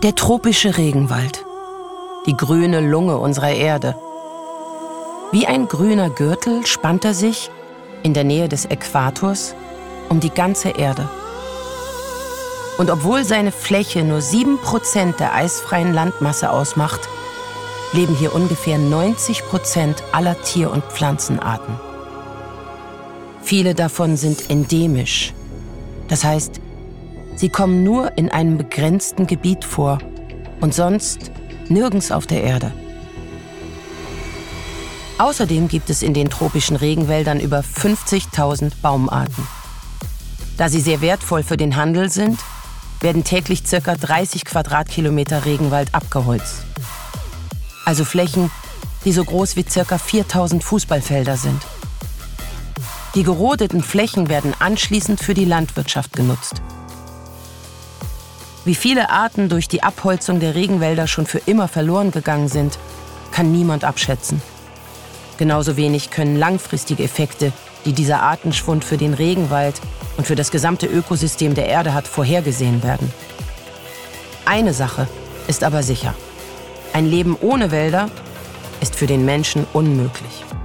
Der tropische Regenwald. Die grüne Lunge unserer Erde. Wie ein grüner Gürtel spannt er sich in der Nähe des Äquators um die ganze Erde. Und obwohl seine Fläche nur 7% der eisfreien Landmasse ausmacht, leben hier ungefähr 90% aller Tier- und Pflanzenarten. Viele davon sind endemisch. Das heißt, sie kommen nur in einem begrenzten Gebiet vor und sonst nirgends auf der Erde. Außerdem gibt es in den tropischen Regenwäldern über 50.000 Baumarten. Da sie sehr wertvoll für den Handel sind, werden täglich ca. 30 Quadratkilometer Regenwald abgeholzt. Also Flächen, die so groß wie ca. 4.000 Fußballfelder sind. Die gerodeten Flächen werden anschließend für die Landwirtschaft genutzt. Wie viele Arten durch die Abholzung der Regenwälder schon für immer verloren gegangen sind, kann niemand abschätzen. Genauso wenig können langfristige Effekte, die dieser Artenschwund für den Regenwald und für das gesamte Ökosystem der Erde hat, vorhergesehen werden. Eine Sache ist aber sicher: Ein Leben ohne Wälder ist für den Menschen unmöglich.